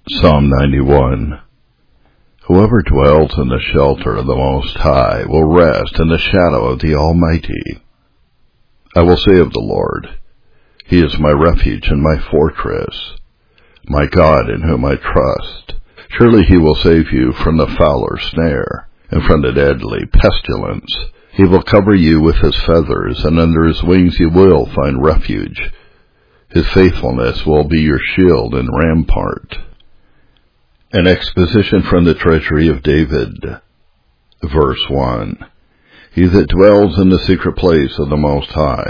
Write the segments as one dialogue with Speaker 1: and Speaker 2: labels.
Speaker 1: Psalm 91. Whoever dwells in the shelter of the Most High will rest in the shadow of the Almighty. I will say of the Lord, He is my refuge and my fortress, my God in whom I trust. Surely He will save you from the fowler's snare, and from the deadly pestilence. He will cover you with His feathers, and under His wings you will find refuge. His faithfulness will be your shield and rampart. An exposition from the treasury of David. Verse 1. He that dwells in the secret place of the Most High.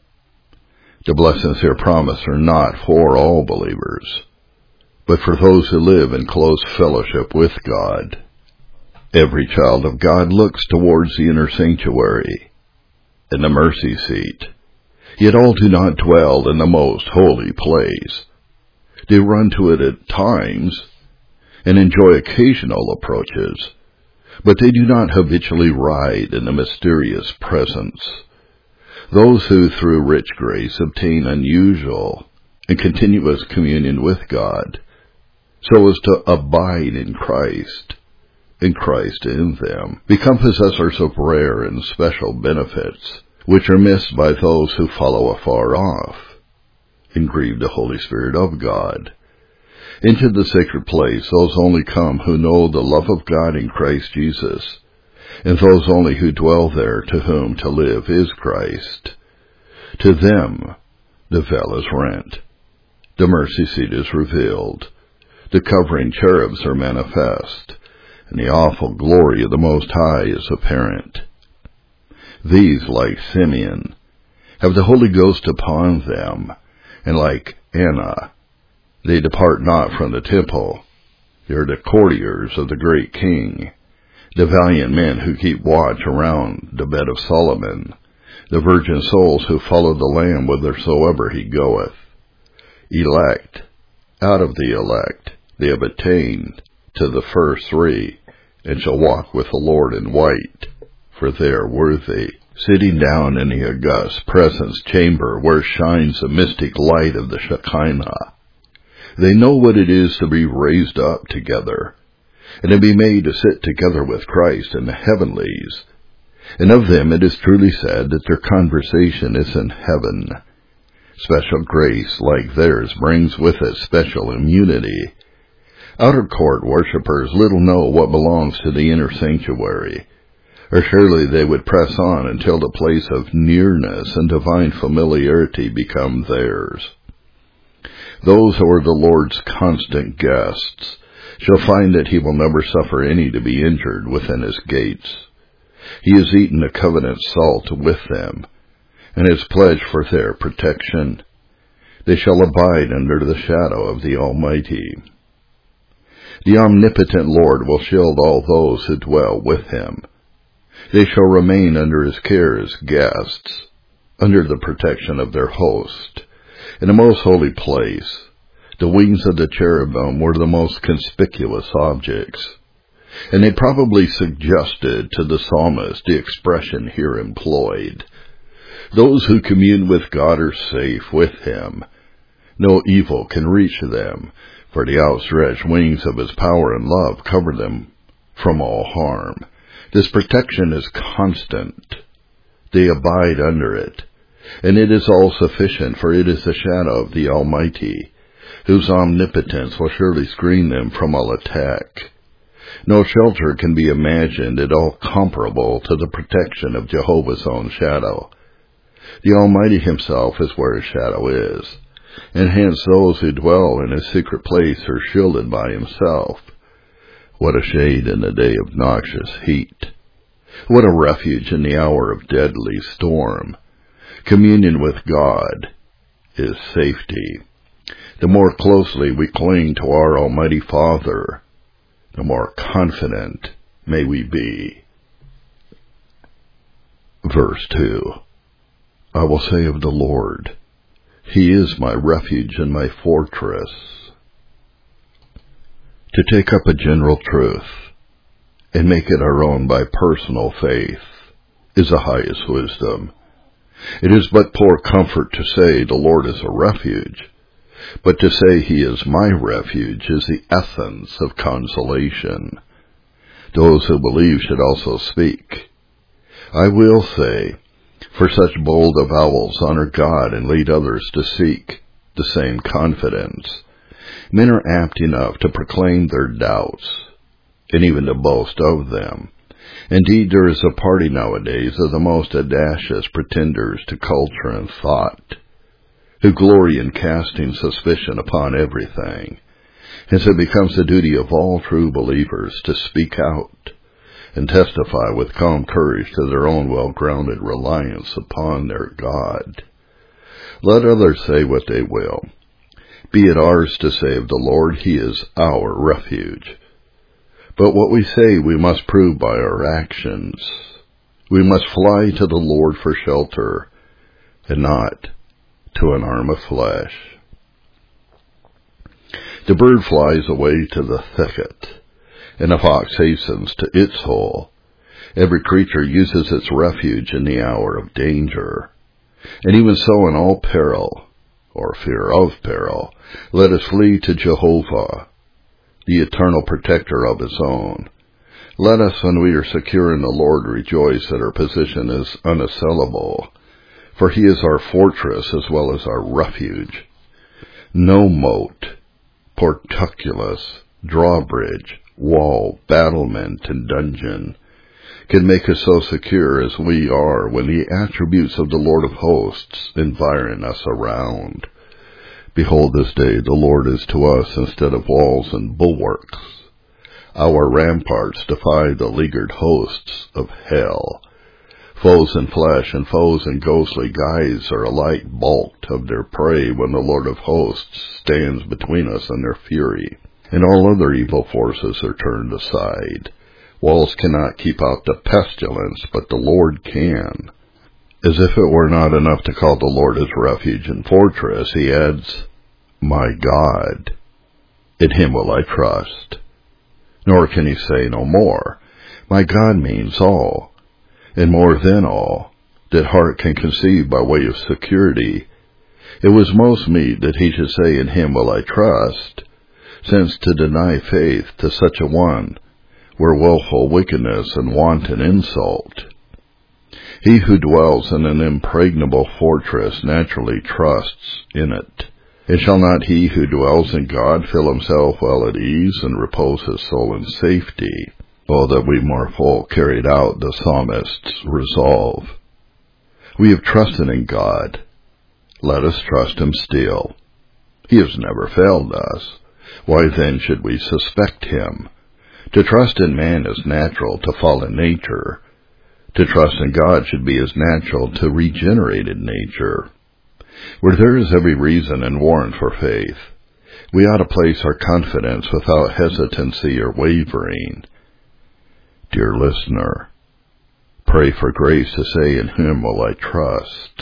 Speaker 1: The blessings here promised are not for all believers, but for those who live in close fellowship with God. Every child of God looks towards the inner sanctuary and the mercy seat, yet all do not dwell in the most holy place. They run to it at times and enjoy occasional approaches, but they do not habitually ride in the mysterious presence. Those who through rich grace obtain unusual and continuous communion with God, so as to abide in Christ, and Christ in them, become possessors of rare and special benefits, which are missed by those who follow afar off, and grieve the Holy Spirit of God. Into the sacred place those only come who know the love of God in Christ Jesus, and those only who dwell there to whom to live is Christ. To them the veil is rent, the mercy seat is revealed, the covering cherubs are manifest, and the awful glory of the Most High is apparent. These, like Simeon, have the Holy Ghost upon them, and like Anna, they depart not from the temple. They are the courtiers of the great king, the valiant men who keep watch around the bed of Solomon, the virgin souls who follow the Lamb whithersoever he goeth. Elect, out of the elect, they have attained to the first three, and shall walk with the Lord in white, for they are worthy, sitting down in the august presence chamber where shines the mystic light of the Shekinah. They know what it is to be raised up together, and to be made to sit together with Christ in the heavenlies. And of them it is truly said that their conversation is in heaven. Special grace like theirs brings with it special immunity. Outer court worshippers little know what belongs to the inner sanctuary, or surely they would press on until the place of nearness and divine familiarity become theirs. Those who are the Lord's constant guests shall find that He will never suffer any to be injured within His gates. He has eaten the covenant salt with them, and has pledged for their protection. They shall abide under the shadow of the Almighty. The omnipotent Lord will shield all those who dwell with Him. They shall remain under His care as guests, under the protection of their host. In the most holy place, the wings of the cherubim were the most conspicuous objects, and they probably suggested to the psalmist the expression here employed. Those who commune with God are safe with Him. No evil can reach them, for the outstretched wings of His power and love cover them from all harm. This protection is constant. They abide under it, and it is all sufficient, for it is the shadow of the Almighty, whose omnipotence will surely screen them from all attack. No shelter can be imagined at all comparable to the protection of Jehovah's own shadow. The Almighty Himself is where His shadow is, and hence those who dwell in His secret place are shielded by Himself. What a shade in the day of noxious heat! What a refuge in the hour of deadly storm! Communion with God is safety. The more closely we cling to our Almighty Father, the more confident may we be. Verse 2. I will say of the Lord, He is my refuge and my fortress. To take up a general truth and make it our own by personal faith is the highest wisdom. It is but poor comfort to say the Lord is a refuge, But to say he is my refuge is the essence of consolation. Those who believe should also speak. I will say, for such bold avowals honor God and lead others to seek the same confidence. Men are apt enough to proclaim their doubts, and even to boast of them. Indeed, there is a party nowadays of the most audacious pretenders to culture and thought, who glory in casting suspicion upon everything. Hence it becomes the duty of all true believers to speak out and testify with calm courage to their own well-grounded reliance upon their God. Let others say what they will. Be it ours to say of the Lord, he is our refuge. But what we say we must prove by our actions. We must fly to the Lord for shelter, and not to an arm of flesh. The bird flies away to the thicket, and the fox hastens to its hole. Every creature uses its refuge in the hour of danger. And even so in all peril, or fear of peril, let us flee to Jehovah, the eternal protector of his own. Let us, when we are secure in the Lord, rejoice that our position is unassailable, for he is our fortress as well as our refuge. No moat, portcullis, drawbridge, wall, battlement, and dungeon can make us so secure as we are when the attributes of the Lord of hosts environ us around. Behold, this day the Lord is to us instead of walls and bulwarks. Our ramparts defy the leaguered hosts of hell. Foes in flesh and foes in ghostly guise are alike balked of their prey when the Lord of hosts stands between us and their fury, and all other evil forces are turned aside. Walls cannot keep out the pestilence, but the Lord can. As if it were not enough to call the Lord his refuge and fortress, he adds, my God, in him will I trust. Nor can he say no more. My God means all, and more than all, that heart can conceive by way of security. It was most meet that he should say, in him will I trust, since to deny faith to such a one were willful wickedness and wanton insult. He who dwells in an impregnable fortress naturally trusts in it. And shall not he who dwells in God feel himself well at ease and repose his soul in safety? Oh, that we more full carried out the psalmist's resolve. We have trusted in God. Let us trust him still. He has never failed us. Why then should we suspect him? To trust in man is natural to fallen nature. To trust in God should be as natural to regenerated nature. Where there is every reason and warrant for faith, we ought to place our confidence without hesitancy or wavering. Dear listener, pray for grace to say, in whom will I trust?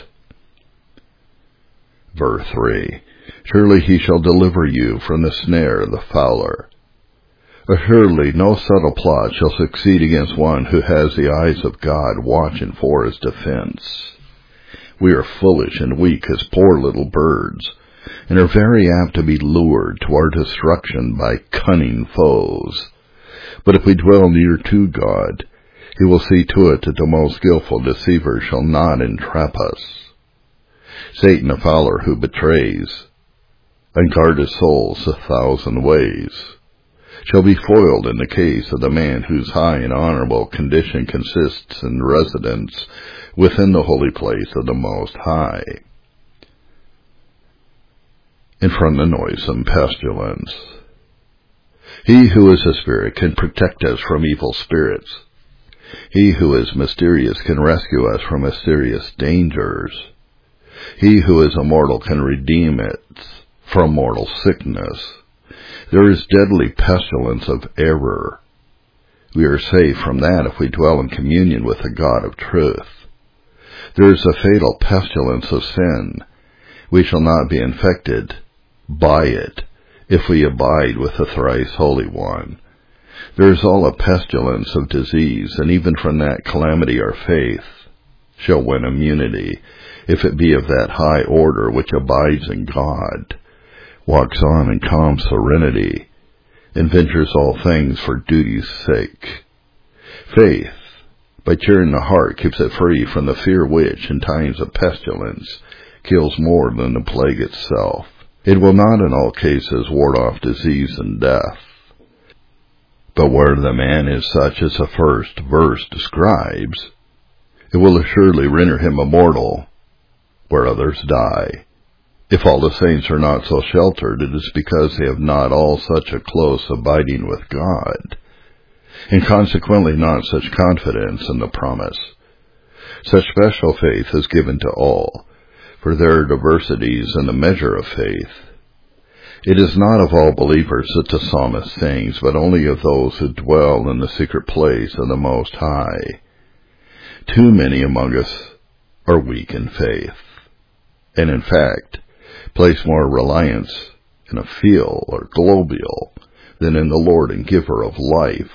Speaker 1: Verse 3, surely he shall deliver you from the snare of the fowler. Assuredly no subtle plot shall succeed against one who has the eyes of God watching for his defense. We are foolish and weak as poor little birds, and are very apt to be lured to our destruction by cunning foes. But if we dwell near to God, he will see to it that the most skillful deceiver shall not entrap us. Satan, a fowler who betrays, and guard his souls 1,000 ways, shall be foiled in the case of the man whose high and honorable condition consists in residence within the holy place of the Most High, and from the noisome pestilence. He who is a spirit can protect us from evil spirits. He who is mysterious can rescue us from mysterious dangers. He who is immortal can redeem it from mortal sickness. There is deadly pestilence of error. We are safe from that if we dwell in communion with the God of truth. There is a fatal pestilence of sin. We shall not be infected by it if we abide with the thrice Holy One. There is all a pestilence of disease, and even from that calamity our faith shall win immunity, if it be of that high order which abides in God. walks on in calm serenity, and ventures all things for duty's sake. Faith, by cheering the heart, keeps it free from the fear which, in times of pestilence, kills more than the plague itself. It will not in all cases ward off disease and death. But where the man is such as the first verse describes, it will assuredly render him immortal, where others die. If all the saints are not so sheltered, it is because they have not all such a close abiding with God, and consequently not such confidence in the promise. Such special faith is given to all, for there are diversities in the measure of faith. It is not of all believers that the psalmist sings, but only of those who dwell in the secret place of the Most High. Too many among us are weak in faith, and in fact, place more reliance in a feel or globule than in the Lord and giver of life.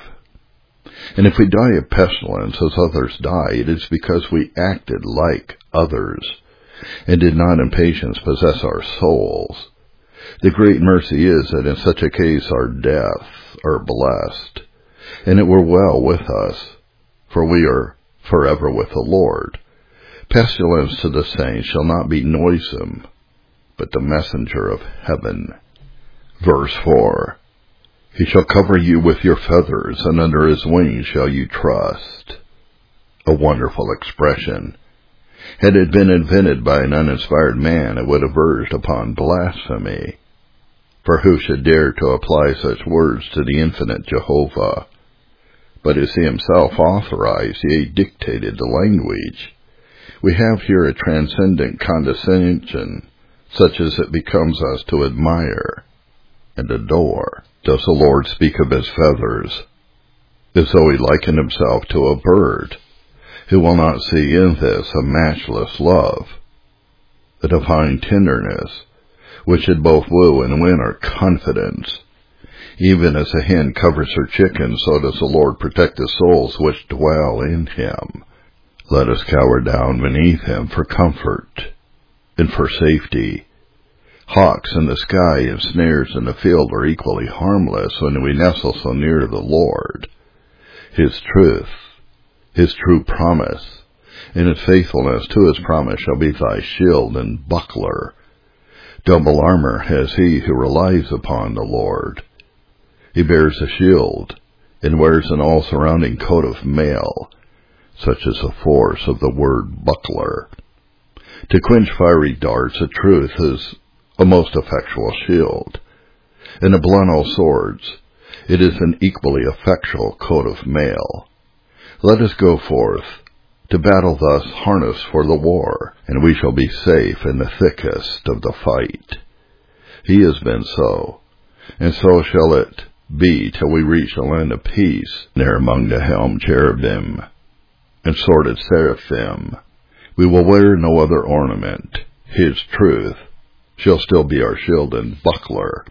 Speaker 1: And if we die of pestilence as others die, it is because we acted like others, and did not in patience possess our souls. The great mercy is that in such a case our deaths are blessed, and it were well with us, for we are forever with the Lord. Pestilence to the saints shall not be noisome, but the messenger of heaven. Verse 4. He shall cover you with your feathers, and under his wings shall you trust. A wonderful expression. Had it been invented by an uninspired man, it would have verged upon blasphemy. For who should dare to apply such words to the infinite Jehovah? But as he himself authorized, yea, dictated the language, we have here a transcendent condescension, such as it becomes us to admire and adore. Does the Lord speak of his feathers, as though he likened himself to a bird, who will not see in this a matchless love, a divine tenderness, which should both woo and win our confidence. Even as a hen covers her chickens, so does the Lord protect the souls which dwell in him. Let us cower down beneath him for comfort and for safety. Hawks in the sky and snares in the field are equally harmless when we nestle so near to the Lord. His truth, his true promise, and his faithfulness to his promise shall be thy shield and buckler. Double armor has he who relies upon the Lord. He bears a shield, and wears an all-surrounding coat of mail, such is the force of the word buckler. To quench fiery darts, the truth is a most effectual shield, and to blunt all swords, it is an equally effectual coat of mail. Let us go forth to battle thus harnessed for the war, and we shall be safe in the thickest of the fight. He has been so, and so shall it be till we reach the land of peace, there among the helmed cherubim and sworded seraphim. We will wear no other ornament. His truth shall still be our shield and buckler.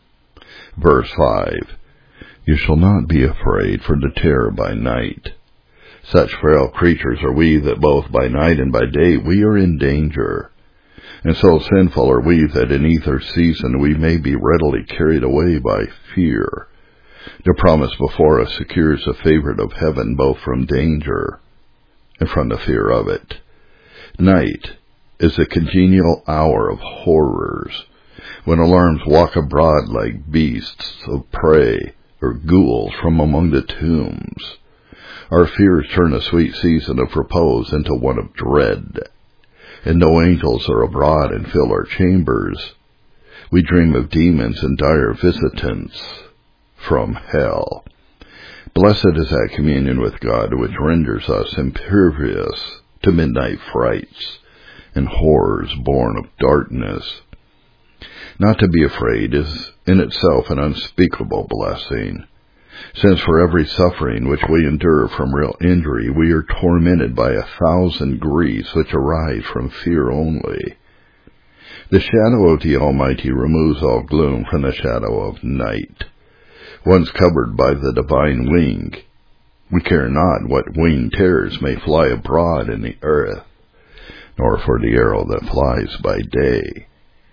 Speaker 1: Verse 5. You shall not be afraid for the terror by night. Such frail creatures are we that both by night and by day we are in danger. And so sinful are we that in either season we may be readily carried away by fear. The promise before us secures the favorite of heaven both from danger and from the fear of it. Night is a congenial hour of horrors, when alarms walk abroad like beasts of prey or ghouls from among the tombs. Our fears turn a sweet season of repose into one of dread, and though angels are abroad and fill our chambers, we dream of demons and dire visitants from hell. Blessed is that communion with God which renders us impervious to midnight frights and horrors born of darkness. Not to be afraid is in itself an unspeakable blessing, since for every suffering which we endure from real injury, we are tormented by 1,000 griefs which arise from fear only. The shadow of the Almighty removes all gloom from the shadow of night. Once covered by the divine wing, we care not what winged terrors may fly abroad in the earth, nor for the arrow that flies by day.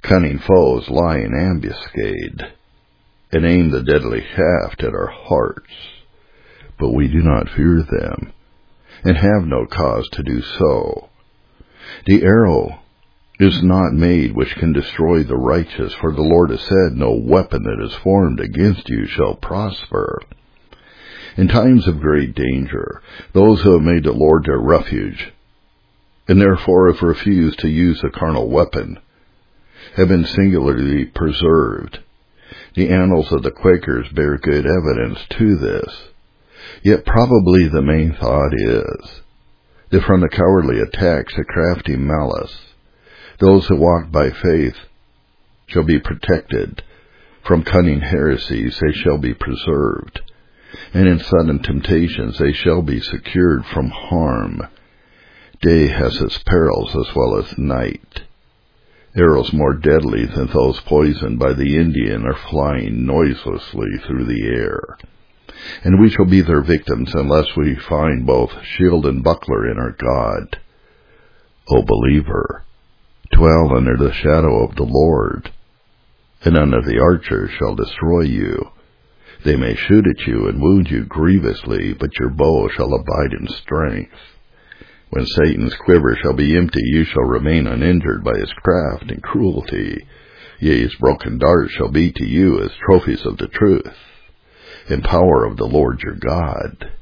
Speaker 1: Cunning foes lie in ambuscade, and aim the deadly shaft at our hearts. But we do not fear them, and have no cause to do so. The arrow is not made which can destroy the righteous, for the Lord has said, no weapon that is formed against you shall prosper. In times of great danger, those who have made the Lord their refuge, and therefore have refused to use the carnal weapon, have been singularly preserved. The annals of the Quakers bear good evidence to this. Yet probably the main thought is that from the cowardly attacks of crafty malice, those who walk by faith shall be protected. From cunning heresies they shall be preserved, and in sudden temptations they shall be secured from harm. Day has its perils as well as night. Arrows more deadly than those poisoned by the Indian are flying noiselessly through the air, and we shall be their victims unless we find both shield and buckler in our God. O believer, dwell under the shadow of the Lord, and none of the archers shall destroy you. They may shoot at you and wound you grievously, but your bow shall abide in strength. When Satan's quiver shall be empty, you shall remain uninjured by his craft and cruelty. Yea, his broken darts shall be to you as trophies of the truth, and power of the Lord your God.